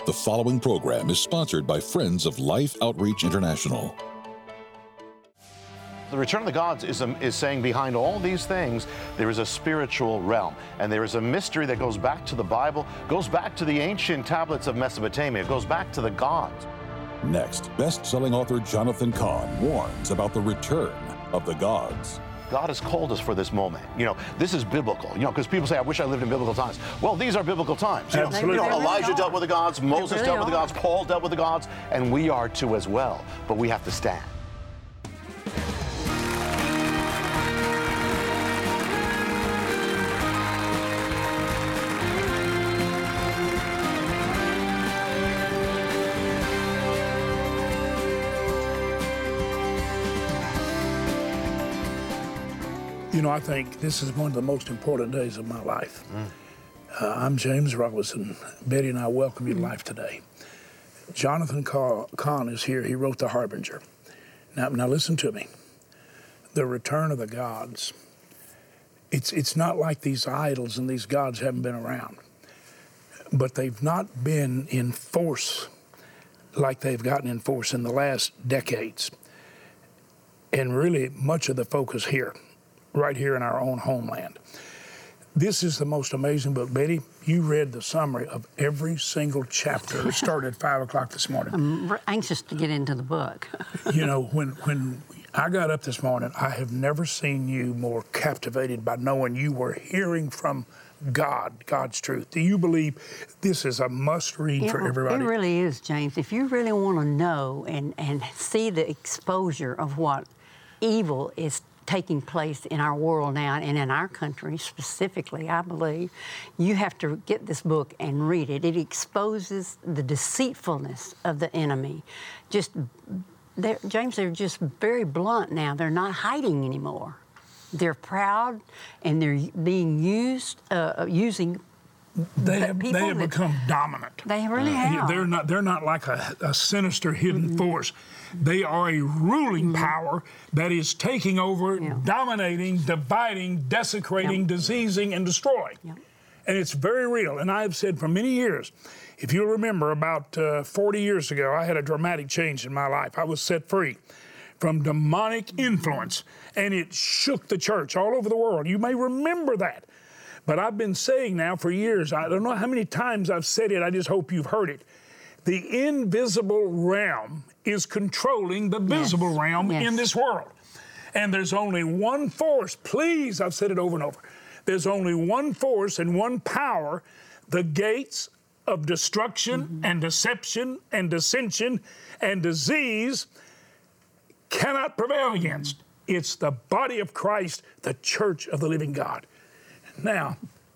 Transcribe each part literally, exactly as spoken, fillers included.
The following program is sponsored by Friends of Life Outreach International. The Return of the Gods is, um, is saying behind all these things, there is a spiritual realm. And there is a mystery that goes back to the Bible, goes back to the ancient tablets of Mesopotamia, goes back to the gods. Next, best-selling author Jonathan Cahn warns about the return of the gods. God has called us for this moment. You know, this is biblical. You know, because people say, I wish I lived in biblical times. Well, these are biblical times. You know, Absolutely. you know, They really Elijah are. dealt with the gods, Moses really dealt with the are. gods, Paul dealt with the gods, and we are too as well. But we have to stand. You know, I think this is one of the most important days of my life. Mm. Uh, I'm James Robinson. Betty and I welcome you to life today. Jonathan Cahn is here. He wrote The Harbinger. Now, now listen to me. The return of the gods. It's, it's not like these idols and these gods haven't been around, but they've not been in force like they've gotten in force in the last decades. And really much of the focus here. Right here in our own homeland. This is the most amazing book. Betty, you read the summary of every single chapter. It started at five o'clock this morning. I'm r- anxious to get into the book. You know, when when I got up this morning, I have never seen you more captivated by knowing you were hearing from God, God's truth. Do you believe this is a must-read It, for everybody? It really is, James. If you really want to know and, and see the exposure of what evil is taking place in our world now and in our country specifically, I believe, you have to get this book and read it. It exposes the deceitfulness of the enemy. Just, they're, James, they're just very blunt now. They're not hiding anymore. They're proud and they're being used, uh, using They have, people they have that- become dominant. They really have. They're not, they're not like a, a sinister hidden Mm-hmm. force. They are a ruling power that is taking over, Yeah. dominating, dividing, desecrating, Yep. diseasing, and destroying. Yep. And it's very real. And I have said for many years, if you'll remember, about uh, forty years ago, I had a dramatic change in my life. I was set free from demonic influence, and it shook the church all over the world. You may remember that. But I've been saying now for years, I don't know how many times I've said it, I just hope you've heard it. The invisible realm is controlling the visible Yes. realm Yes. in this world. And there's only one force, please, I've said it over and over. There's only one force and one power, the gates of destruction mm-hmm. and deception and dissension and disease cannot prevail against. It's the body of Christ, the church of the living God. Now,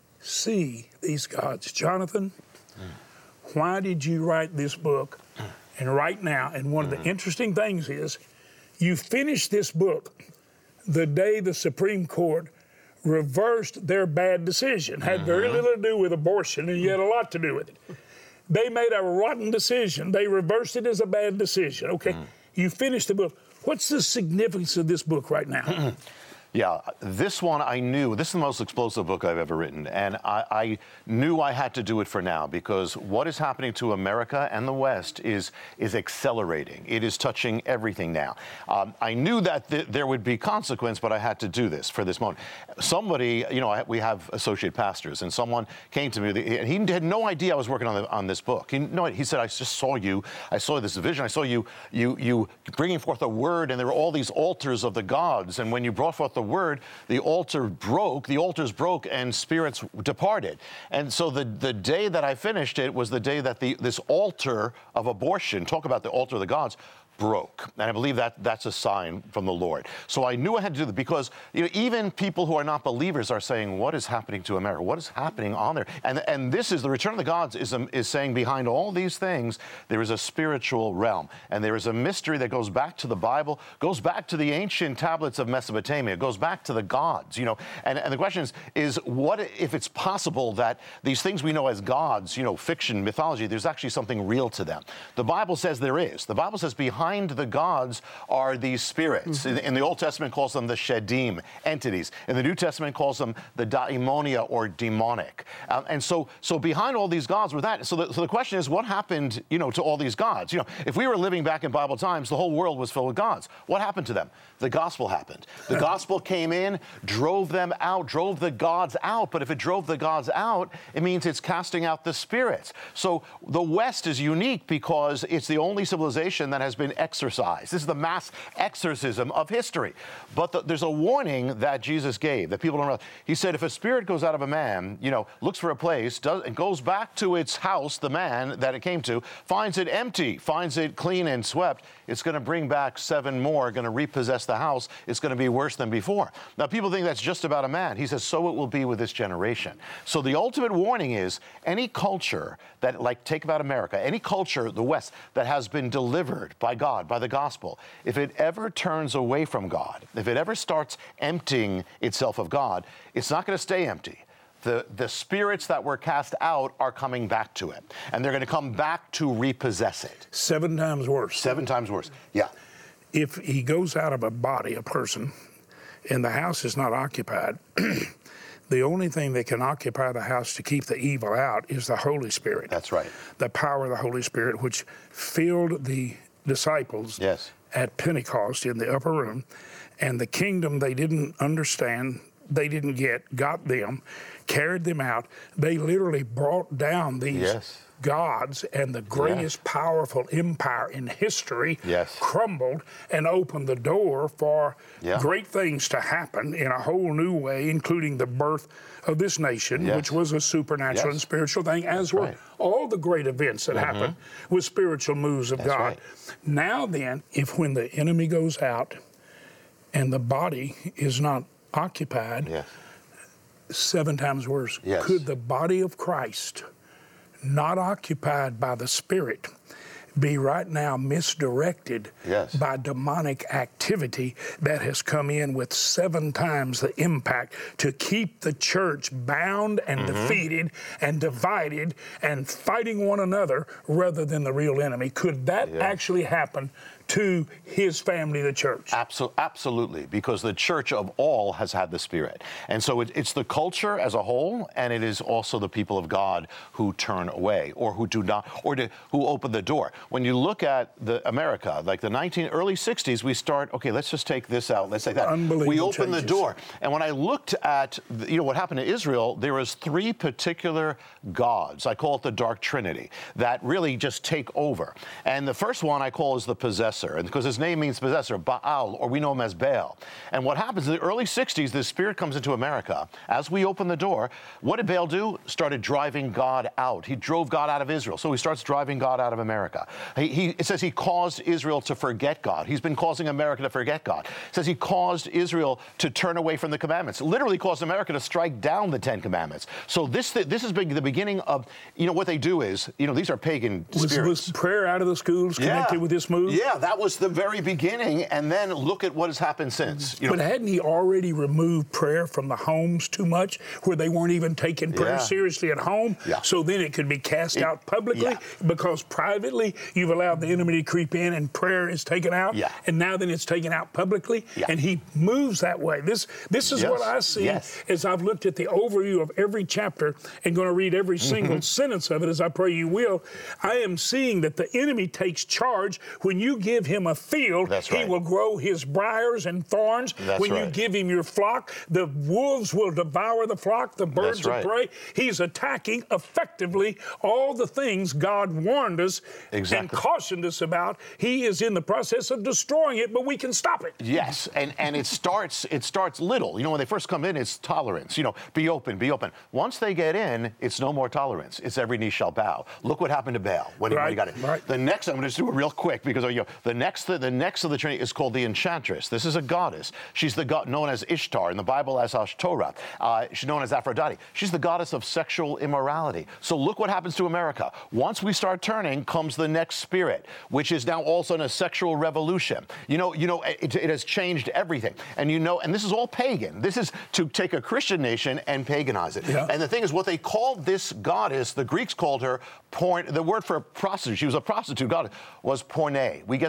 see these gods. Jonathan, mm. why did you write this book? Mm. And right now, and one mm. of the interesting things is, you finished this book the day the Supreme Court reversed their bad decision. Had mm-hmm. very little to do with abortion, and yet a lot to do with it. They made a rotten decision. They reversed it as a bad decision. Okay, mm. you finished the book. What's the significance of this book right now? Yeah, this one I knew, this is the most explosive book I've ever written, and I, I knew I had to do it for now because what is happening to America and the West is is accelerating. It is touching everything now. Um, I knew that th- there would be consequence, but I had to do this for this moment. Somebody, you know, I, we have associate pastors, and someone came to me, and he had no idea I was working on the, on this book. He, no, he said, I just saw you, I saw this vision, I saw you, you, you bringing forth a word, and there were all these altars of the gods, and when you brought forth the word, the altar broke, the altars broke, and spirits departed. And so the, the day that I finished it was the day that the this altar of abortion, talk about the altar of the gods, broke. And I believe that that's a sign from the Lord. So I knew I had to do that because, you know, even people who are not believers are saying, what is happening to America? What is happening on there? And and this is, the Return of the Gods is, um, is saying behind all these things, there is a spiritual realm. And there is a mystery that goes back to the Bible, goes back to the ancient tablets of Mesopotamia, goes back to the gods, you know. And, and the question is, is what if it's possible that these things we know as gods, you know, fiction, mythology, there's actually something real to them? The Bible says there is. The Bible says behind behind the gods are these spirits. Mm-hmm. in, in the Old Testament calls them the Shedim, entities. In the New Testament calls them the daimonia, or demonic. Um, and so so behind all these gods were that. So the, so the question is, what happened, you know, to all these gods? You know, if we were living back in Bible times, the whole world was filled with gods. What happened to them? The gospel happened. The gospel came in, drove them out, drove the gods out. But if it drove the gods out, it means it's casting out the spirits. So the West is unique because it's the only civilization that has been exorcised. This is the mass exorcism of history. But the, there's a warning that Jesus gave that people don't know. He said, if a spirit goes out of a man, you know, looks for a place, does, and goes back to its house, the man that it came to, finds it empty, finds it clean and swept, it's going to bring back seven more, going to repossess the house. It's going to be worse than before. Now, people think that's just about a man. He says, so it will be with this generation. So the ultimate warning is any culture that, like, take about America, any culture, the West, that has been delivered by God, by the gospel, if it ever turns away from God, if it ever starts emptying itself of God, it's not going to stay empty. The, the spirits that were cast out are coming back to it. And they're going to come back to repossess it. Seven times worse. Seven times worse, yeah. If he goes out of a body, a person, and the house is not occupied, the only thing that can occupy the house to keep the evil out is the Holy Spirit. That's right. The power of the Holy Spirit, which filled the disciples yes. at Pentecost in the upper room. And the kingdom they didn't understand, they didn't get, got them, carried them out. They literally brought down these yes. gods, and the greatest yeah. powerful empire in history yes. crumbled and opened the door for yeah. great things to happen in a whole new way, including the birth of this nation, yes. which was a supernatural yes. and spiritual thing, as That's were right. all the great events that mm-hmm. happened with spiritual moves of That's God. Right. Now then, if when the enemy goes out and the body is not occupied, yes. seven times worse. Yes. Could the body of Christ, not occupied by the Spirit, be right now misdirected yes. by demonic activity that has come in with seven times the impact to keep the church bound and mm-hmm. defeated and divided and fighting one another rather than the real enemy? Could that yeah. actually happen to his family, the church? Absol- absolutely, because the church of all has had the Spirit. And so it, it's the culture as a whole, and it is also the people of God who turn away or who do not, or to, who open the door. When you look at the America, like the nineteen early sixties, we start, okay, let's just take this out, let's take that. Unbelievable we open changes. the door. And when I looked at, the, you know, what happened to Israel, there was three particular gods, I call it the Dark Trinity, that really just take over. And the first one I call is the possessor. And because his name means possessor, Baal, or we know him as Baal. And what happens in the early sixties, the Spirit comes into America. As we open the door, what did Baal do? Started driving God out. He drove God out of Israel. So he starts driving God out of America. He, he, it says he caused Israel to forget God. He's been causing America to forget God. It says he caused Israel to turn away from the commandments. Literally caused America to strike down the Ten Commandments. So this this is the beginning of, you know, what they do is, you know, these are pagan was, spirits. Was prayer out of the schools connected yeah. with this move? Yeah, that was the very beginning, and then look at what has happened since. You know, but hadn't he already removed prayer from the homes too much, where they weren't even taking prayer yeah. seriously at home? Yeah. So then it could be cast it, out publicly, yeah. because privately you've allowed the enemy to creep in and prayer is taken out, yeah. and now then it's taken out publicly, yeah. and he moves that way. This this is yes. what I see yes. as I've looked at the overview of every chapter and going to read every single mm-hmm. sentence of it, as I pray you will. I am seeing that the enemy takes charge. When you give him a field, That's he right. will grow his briars and thorns. That's when right. you give him your flock, the wolves will devour the flock, the birds That's right. of prey. He's attacking effectively all the things God warned us exactly. and cautioned us about. He is in the process of destroying it, but we can stop it. Yes, and, and it starts it starts little. You know, when they first come in, it's tolerance. You know, be open, be open. Once they get in, it's no more tolerance. It's every knee shall bow. Look what happened to Baal when, right, he, when he got in. Right. The next, I'm going to just do it real quick because you know, the next the, the next of the Trinity is called the Enchantress. This is a goddess. She's the god known as Ishtar in the Bible as Ashtoreth. Uh, she's known as Aphrodite. She's the goddess of sexual immorality. So look what happens to America. Once we start turning, comes the next spirit, which is now also in a sexual revolution. You know, you know, it, it has changed everything. And you know, and this is all pagan. This is to take a Christian nation and paganize it. Yeah. And the thing is, what they called this goddess, the Greeks called her porn. The word for prostitute, she was a prostitute goddess, was porne. We get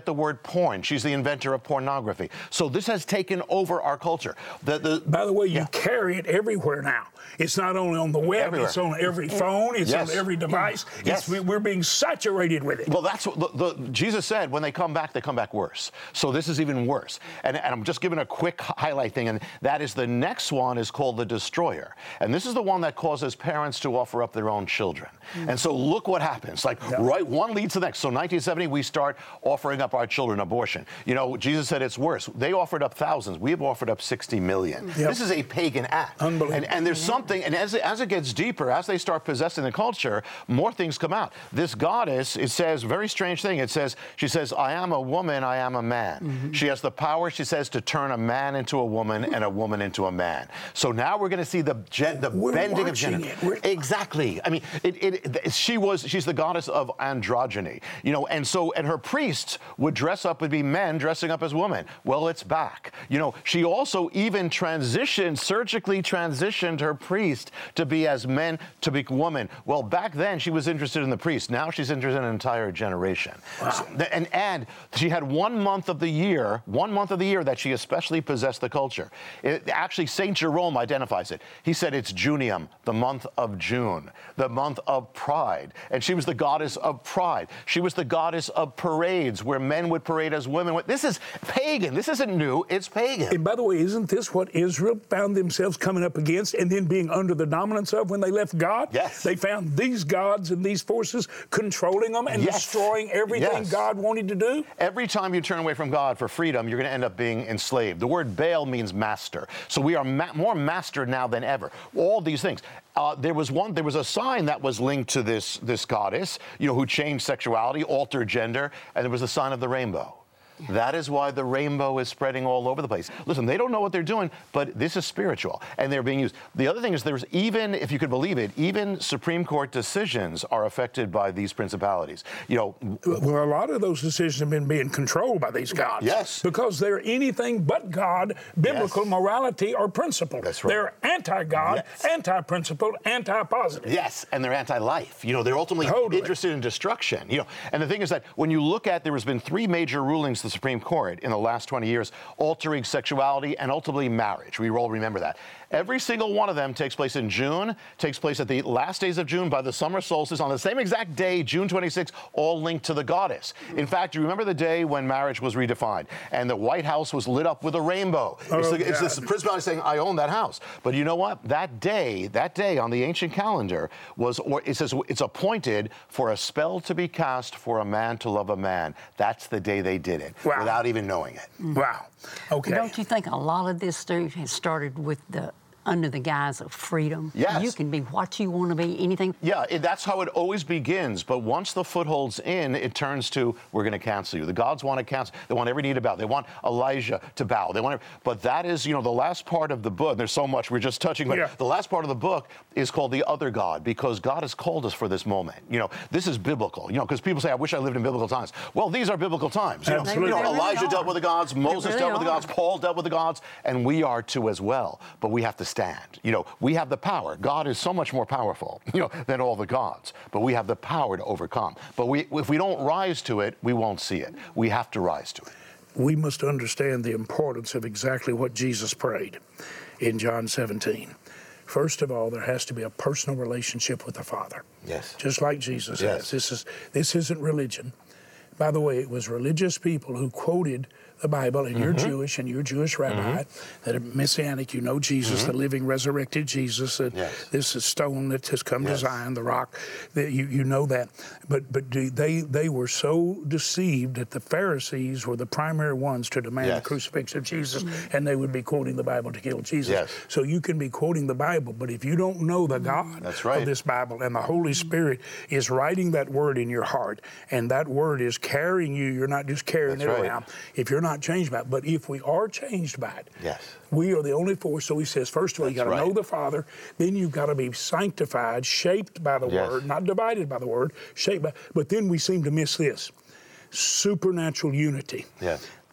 get the word porn. She's the inventor of pornography. So this has taken over our culture. The, the, By the way, you yeah. carry it everywhere now. It's not only on the web, Everywhere. it's on every phone, it's Yes. on every device. Yes. It's, we're being saturated with it. Well, that's what the, the, Jesus said, when they come back, they come back worse. So this is even worse. And, and I'm just giving a quick highlight thing, and that is the next one is called the destroyer. And this is the one that causes parents to offer up their own children. Mm. And so look what happens. Like, yeah. right, one leads to the next. So nineteen seventy, we start offering up our children abortion. You know, Jesus said it's worse. They offered up thousands. We have offered up sixty million. Yep. This is a pagan act. Unbelievable. And, and there's something, and as, as it gets deeper, as they start possessing the culture, more things come out. This goddess, it says, very strange thing. It says, she says, I am a woman, I am a man. Mm-hmm. She has the power, she says, to turn a man into a woman and a woman into a man. So now we're going to see the gen, the we're bending of gender. Exactly. I mean, it, it, she was, she's the goddess of androgyny, you know, and so, and her priests would dress up, would be men dressing up as women. Well, it's back. You know, she also even transitioned, surgically transitioned her priest to be as men, to be women. Well, back then she was interested in the priest. Now she's interested in an entire generation. Wow. So, and, and she had one month of the year, one month of the year that she especially possessed the culture. It, actually, Saint Jerome identifies it. He said it's Junium, the month of June, the month of pride. And she was the goddess of pride. She was the goddess of parades, where men would parade as women. This is pagan. This isn't new. It's pagan. And by the way, isn't this what Israel found themselves coming up against and then being under the dominance of when they left God? Yes. They found these gods and these forces controlling them and yes. destroying everything yes. God wanted to do? Every time you turn away from God for freedom, you're going to end up being enslaved. The word Baal means master. So we are ma- more mastered now than ever. All these things. Uh, there was one. There was a sign that was linked to this this goddess, you know, who changed sexuality, altered gender, and there was the sign of the rainbow. That is why the rainbow is spreading all over the place. Listen, they don't know what they're doing, but this is spiritual, and they're being used. The other thing is there's even, if you could believe it, even Supreme Court decisions are affected by these principalities. You know, well, a lot of those decisions have been being controlled by these gods. Yes. Because they're anything but God, biblical yes. morality, or principle. That's right. They're anti-God, yes. anti-principle, anti-positive. Yes, and they're anti-life. You know, they're ultimately totally. interested in destruction. You know, and the thing is that when you look at, there has been three major rulings the Supreme Court in the last twenty years, altering sexuality and ultimately marriage. We all remember that. Every single one of them takes place in June, takes place at the last days of June by the summer solstice on the same exact day, June twenty-sixth, all linked to the goddess. In fact, you remember the day when marriage was redefined and the White House was lit up with a rainbow. Oh, it's, the, it's this principality saying, I own that house. But you know what? That day, that day on the ancient calendar was, or it says it's appointed for a spell to be cast for a man to love a man. That's the day they did it, wow. without even knowing it. Wow. Okay. Don't you think a lot of this stuff has started with the under the guise of freedom? Yes. You can be what you want to be, anything. Yeah, it, that's how it always begins. But once the foothold's in, it turns to, we're going to cancel you. The gods want to cancel. They want every knee to bow. They want Elijah to bow. They want, every, but that is, you know, the last part of the book. There's so much we're just touching, but yeah. the last part of the book is called the other God, because God has called us for this moment. You know, this is biblical. You know, because people say, I wish I lived in biblical times. Well, these are biblical times. You know, Absolutely. you know really Elijah are. dealt with the gods, Moses really dealt with the are. gods, Paul dealt with the gods, and we are too as well. But we have to stand. You know, we have the power. God is so much more powerful, you know, than all the gods. But we have the power to overcome. But we, if we don't rise to it, we won't see it. We have to rise to it. We must understand the importance of exactly what Jesus prayed in John seventeen. First of all, there has to be a personal relationship with the Father. Yes. Just like Jesus yes. has. This is this isn't religion. By the way, it was religious people who quoted the Bible, and mm-hmm. you're Jewish, and you're a Jewish rabbi, mm-hmm. that are Messianic, you know Jesus, mm-hmm. the living, resurrected Jesus, that yes. this is stone that has come yes. to Zion, the rock, that you, you know that. But but do, they they were so deceived that the Pharisees were the primary ones to demand yes. the crucifixion of Jesus, mm-hmm. and they would be quoting the Bible to kill Jesus. Yes. So you can be quoting the Bible, but if you don't know the God That's right. of this Bible, and the Holy Spirit is writing that word in your heart, and that word is carrying you, you're not just carrying That's it right. around, if you're not changed by it. But if we are changed by it, yes. we are the only force. So he says, first of all, you got to right. know the Father, then you've got to be sanctified, shaped by the yes. Word, not divided by the Word, shaped by, but then we seem to miss this, supernatural unity. Yes.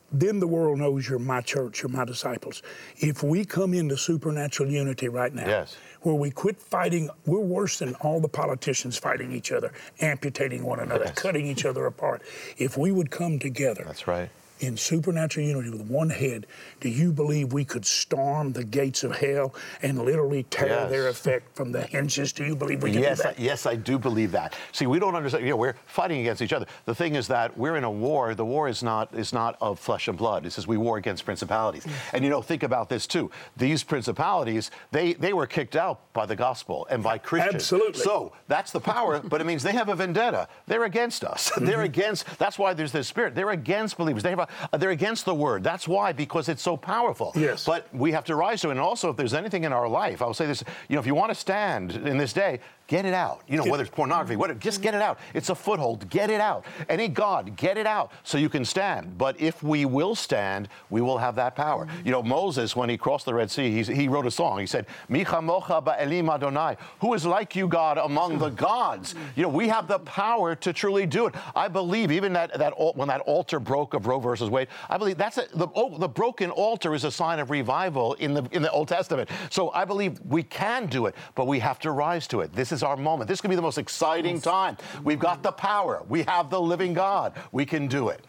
then the world knows you're my church, you're my disciples. If we come into supernatural unity right now, yes. where we quit fighting, we're worse than all the politicians fighting each other, amputating one another, yes. cutting each other apart. If we would come together. That's right. In supernatural unity with one head, do you believe we could storm the gates of hell and literally tear yes. their effect from the hinges? Do you believe we can yes, do that? I, yes, I do believe that. See, we don't understand. You know, we're fighting against each other. The thing is that we're in a war. The war is not is not of flesh and blood. It says we war against principalities. Mm-hmm. And you know, think about this too. These principalities, they they were kicked out by the gospel and by Christians. Absolutely. So that's the power, but it means they have a vendetta. They're against us. Mm-hmm. They're against. That's why there's this spirit. They're against believers. They have a, they're against the word. That's why, because it's so powerful. Yes. But we have to rise to it. And also, if there's anything in our life, I will say this, you know, if you want to stand in this day, get it out. You know, whether it's pornography, whatever, just get it out. It's a foothold. Get it out. Any God, get it out so you can stand. But if we will stand, we will have that power. You know, Moses, when he crossed the Red Sea, he, he wrote a song. He said, Mi chamocha ba'elim Adonai. Who is like you, God, among the gods? You know, we have the power to truly do it. I believe even that, that when that altar broke of Roe versus Wade, I believe that's a, the, oh, the broken altar is a sign of revival in the, in the Old Testament. So I believe we can do it, but we have to rise to it. This is our moment. This could be the most exciting yes. time. We've got the power. We have the living God. We can do it.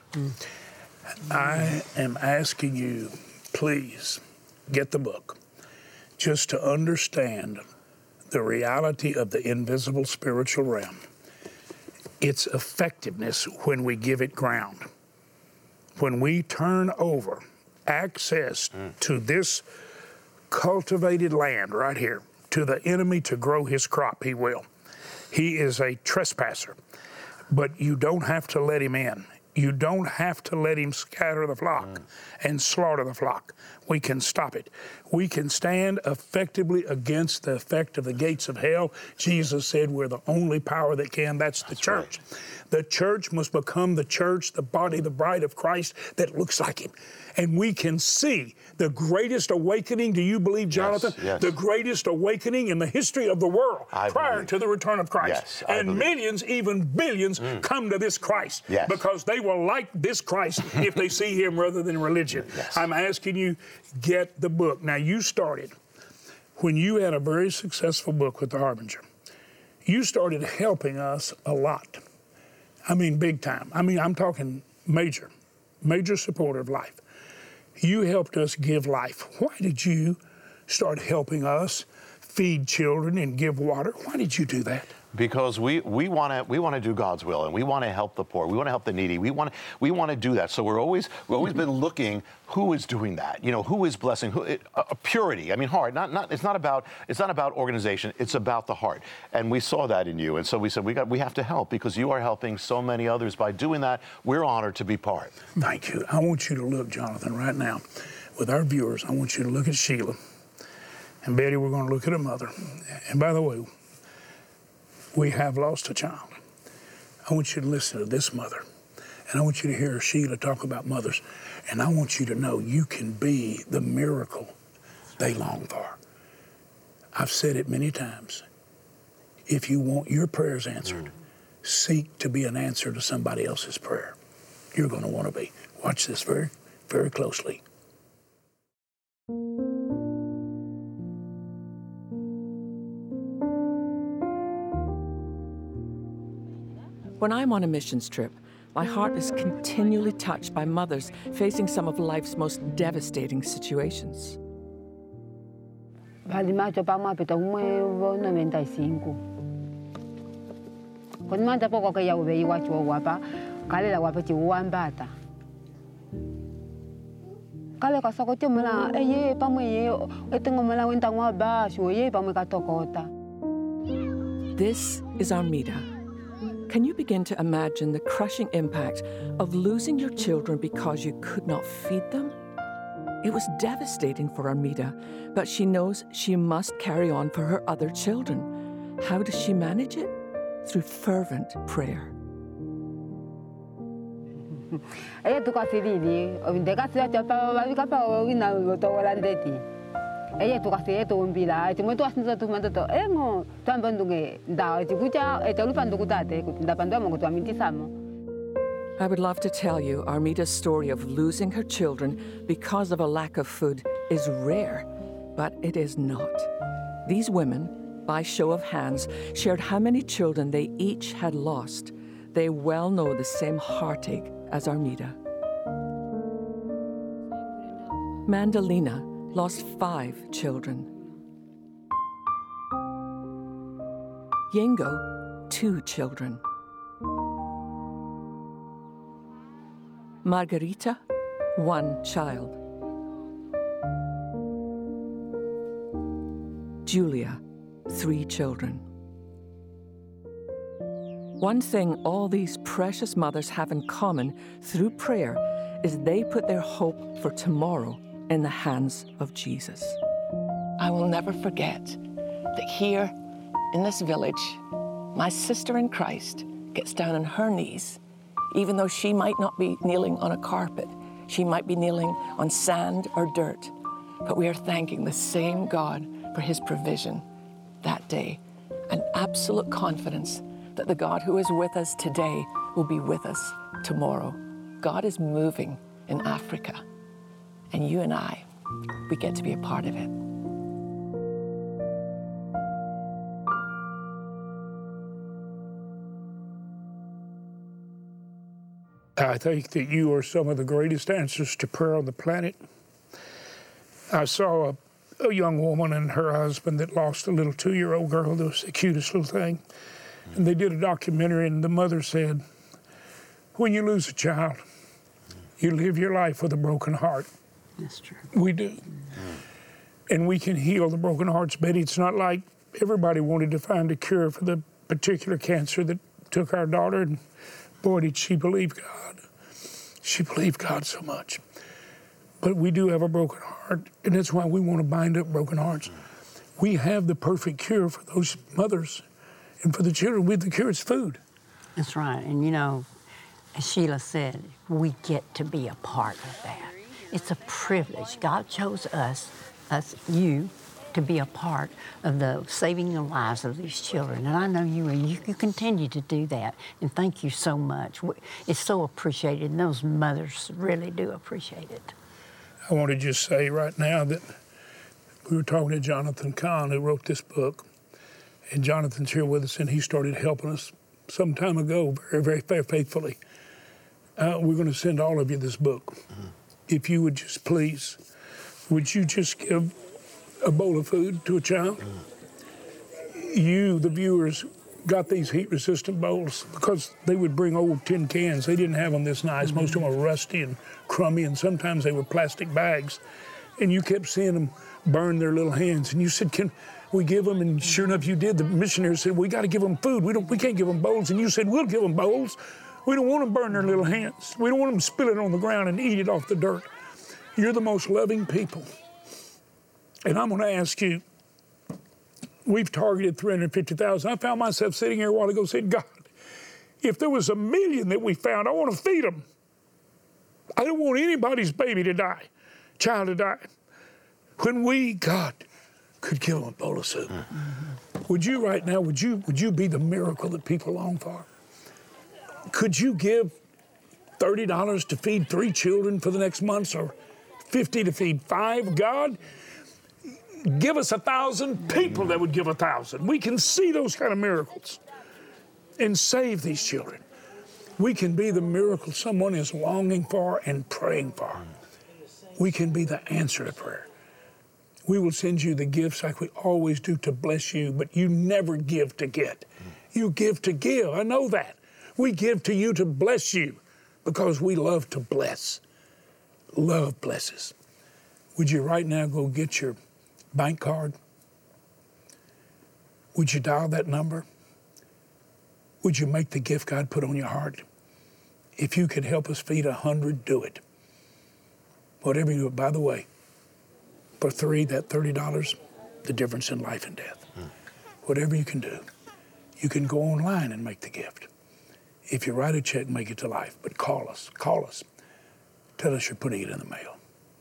I am asking you, please, get the book, just to understand the reality of the invisible spiritual realm, its effectiveness when we give it ground. When we turn over access mm. to this cultivated land right here, to the enemy to grow his crop, he will. He is a trespasser, but you don't have to let him in. You don't have to let him scatter the flock mm. and slaughter the flock. We can stop it. We can stand effectively against the effect of the gates of hell. Jesus said we're the only power that can. That's the That's church. Right. The church must become the church, the body, the bride of Christ that looks like him. And we can see the greatest awakening, do you believe, Jonathan? Yes, yes. The greatest awakening in the history of the world I prior believe. to the return of Christ. Yes, I and believe. millions, even billions, mm. come to this Christ yes. because they will like this Christ if they see him rather than religion. Yes. I'm asking you, get the book. Now, you started when you had a very successful book with The Harbinger. You started helping us a lot. I mean, big time. I mean, I'm talking major, major supporter of life. You helped us give life. Why did you start helping us feed children and give water? Why did you do that? Because we we want to we want to do God's will, and we want to help the poor. We want to help the needy. We want to we want to do that. So we're always we've always been looking who is doing that. You know, who is blessing? Who it, uh, purity. I mean, heart. Not not. It's not about it's not about organization. It's about the heart. And we saw that in you. And so we said we got we have to help because you are helping so many others by doing that. We're honored to be part. Thank you. I want you to look, Jonathan, right now, with our viewers. I want you to look at Sheila and Betty. We're going to look at her mother. And by the way, we have lost a child. I want you to listen to this mother. And I want you to hear Sheila talk about mothers. And I want you to know you can be the miracle they long for. I've said it many times. If you want your prayers answered, mm. seek to be an answer to somebody else's prayer. You're going to want to be. Watch this very, very closely. When I'm on a missions trip, my heart is continually touched by mothers facing some of life's most devastating situations. Valimato pa ma pita umwe noventa e cinco. Quando manda pouco que ia o veio acho o wapa, kale la wapa ti uambata. Kale ka sako ti mala eye pa mo ye etengo mala wenta ngwa ba sho ye pa mo ka tokota. This is Armida. Can you begin to imagine the crushing impact of losing your children because you could not feed them? It was devastating for Armida, but she knows she must carry on for her other children. How does she manage it? Through fervent prayer. Ella tu kasi dili, o de kasi ta pa ba ka pa o ina to wala ndeti. Ella tu kasi to umbila, ti mo tu asinza tu manda to engo tambandunge da ti kucha e te lupandu kutate, nda pandwa mo tu aminti samo. I would love to tell you Armita's story of losing her children because of a lack of food is rare, but it is not. These women, by show of hands, shared how many children they each had lost. They well know the same heartache as Armita. Mandalina lost five children. Yengo, two children. Margarita, one child. Julia, three children. One thing all these precious mothers have in common through prayer is they put their hope for tomorrow in the hands of Jesus. I will never forget that here in this village, my sister in Christ gets down on her knees, even though she might not be kneeling on a carpet. She might be kneeling on sand or dirt, but we are thanking the same God for his provision that day, an absolute confidence that the God who is with us today will be with us tomorrow. God is moving in Africa, and you and I, we get to be a part of it. I think that you are some of the greatest answers to prayer on the planet. I saw a, a young woman and her husband that lost a little two-year-old girl that was the cutest little thing. And they did a documentary, and the mother said, when you lose a child, you live your life with a broken heart. That's true. We do. And we can heal the broken hearts, Betty. It's not like everybody wanted to find a cure for the particular cancer that took our daughter, and boy, did she believe God. She believed God so much. But we do have a broken heart, and that's why we want to bind up broken hearts. We have the perfect cure for those mothers and for the children. With the cure, it's food. That's right. And you know, as Sheila said, we get to be a part of that. It's a privilege. God chose us, us, you, to be a part of the saving the lives of these children. And I know you and you, you continue to do that. And thank you so much. It's so appreciated, and those mothers really do appreciate it. I want to just say right now that we were talking to Jonathan Cahn, who wrote this book. And Jonathan's here with us, and he started helping us some time ago, very, very, very faithfully. Uh, we're going to send all of you this book. Mm-hmm. If you would just please, would you just give a bowl of food to a child? Mm-hmm. You, the viewers, got these heat-resistant bowls because they would bring old tin cans. They didn't have them this nice. Mm-hmm. Most of them were rusty and crummy, and sometimes they were plastic bags. And you kept seeing them burn their little hands. And you said, can we give them? And sure enough, you did. The missionary said, we got to give them food. We don't. We can't give them bowls. And you said, we'll give them bowls. We don't want them burn their little hands. We don't want them to spill it on the ground and eat it off the dirt. You're the most loving people. And I'm going to ask you, we've targeted three hundred fifty thousand. I found myself sitting here a while ago saying, God, if there was a million that we found, I want to feed them. I don't want anybody's baby to die, child to die. When we, God, could give them a bowl of soup. Mm-hmm. Would you right now, would you, would you be the miracle that people long for? Could you give thirty dollars to feed three children for the next month, or fifty to feed five? God, give us a thousand people that would give a thousand. We can see those kind of miracles and save these children. We can be the miracle someone is longing for and praying for. We can be the answer to prayer. We will send you the gifts like we always do to bless you, but you never give to get. You give to give. I know that. We give to you to bless you because we love to bless. Love blesses. Would you right now go get your bank card? Would you dial that number? Would you make the gift God put on your heart? If you could help us feed a hundred, do it. Whatever you do. By the way, for three, that thirty dollars, the difference in life and death. Mm. Whatever you can do. You can go online and make the gift. If you write a check, make it to life. But call us, call us. Tell us you're putting it in the mail.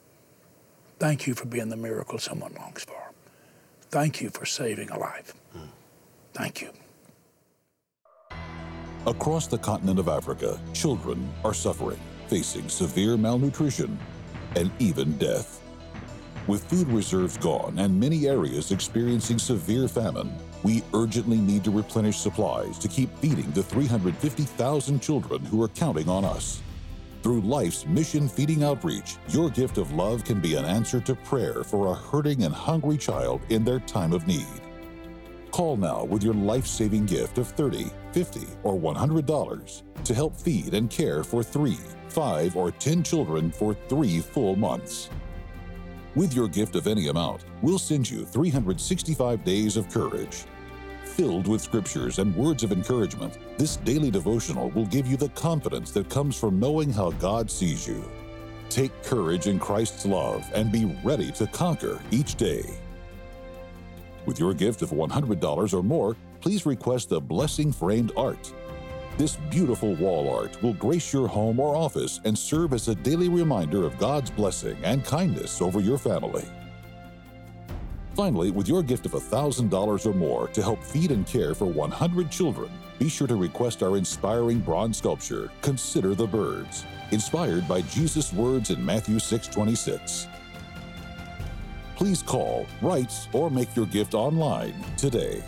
Thank you for being the miracle someone longs for. Thank you for saving a life. Mm. Thank you. Across the continent of Africa, children are suffering, facing severe malnutrition and even death. With food reserves gone and many areas experiencing severe famine, we urgently need to replenish supplies to keep feeding the three hundred fifty thousand children who are counting on us. Through Life's Mission Feeding Outreach, your gift of love can be an answer to prayer for a hurting and hungry child in their time of need. Call now with your life-saving gift of thirty dollars, fifty dollars, or one hundred dollars to help feed and care for three, five, or ten children for three full months. With your gift of any amount, we'll send you three hundred sixty-five days of courage. Filled with scriptures and words of encouragement, this daily devotional will give you the confidence that comes from knowing how God sees you. Take courage in Christ's love and be ready to conquer each day. With your gift of one hundred dollars or more, please request the Blessing Framed Art. This beautiful wall art will grace your home or office and serve as a daily reminder of God's blessing and kindness over your family. Finally, with your gift of one thousand dollars or more to help feed and care for one hundred children, be sure to request our inspiring bronze sculpture, Consider the Birds, inspired by Jesus' words in Matthew six twenty-six. Please call, write, or make your gift online today.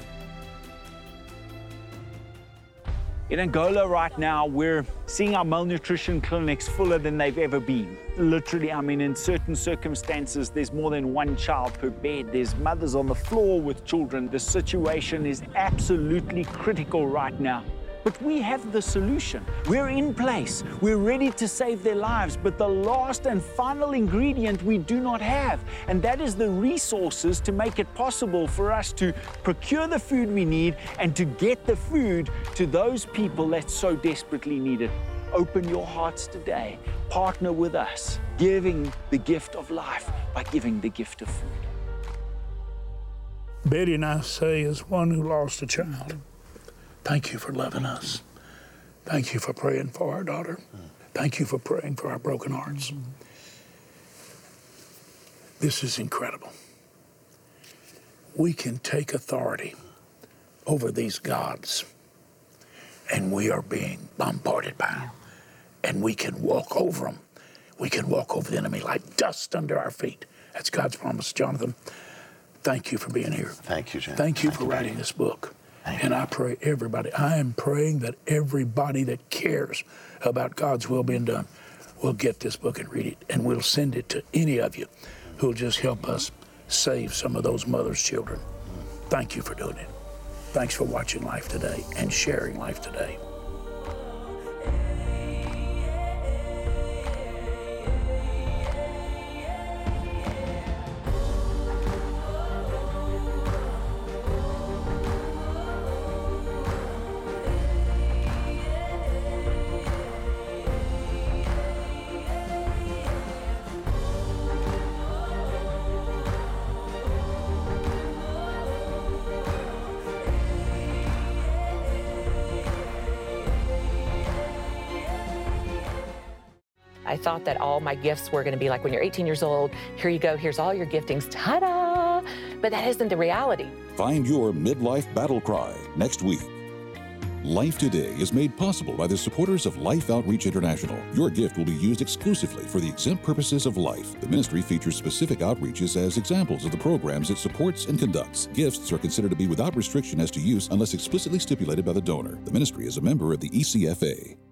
In Angola right now, we're seeing our malnutrition clinics fuller than they've ever been. Literally, I mean, in certain circumstances, there's more than one child per bed. There's mothers on the floor with children. The situation is absolutely critical right now. But we have the solution. We're in place. We're ready to save their lives. But the last and final ingredient we do not have, and that is the resources to make it possible for us to procure the food we need and to get the food to those people that so desperately need it. Open your hearts today. Partner with us, giving the gift of life by giving the gift of food. Betty and I say, as one who lost a child, thank you for loving us. Thank you for praying for our daughter. Thank you for praying for our broken hearts. This is incredible. We can take authority over these gods, and we are being bombarded by them. And we can walk over them. We can walk over the enemy like dust under our feet. That's God's promise. Jonathan, thank you for being here. Thank you, Jen. Thank you Thank for you, writing Betty. this book. Thank And you. I pray everybody, I am praying that everybody that cares about God's will being done will get this book and read it. And we'll send it to any of you who'll just help us save some of those mothers' children. Thank you for doing it. Thanks for watching Life Today and sharing Life Today. I thought that all my gifts were going to be like when you're eighteen years old, here you go, here's all your giftings, ta-da! But that isn't the reality. Find your midlife battle cry next week. Life Today is made possible by the supporters of Life Outreach International. Your gift will be used exclusively for the exempt purposes of life. The ministry features specific outreaches as examples of the programs it supports and conducts. Gifts are considered to be without restriction as to use unless explicitly stipulated by the donor. The ministry is a member of the E C F A.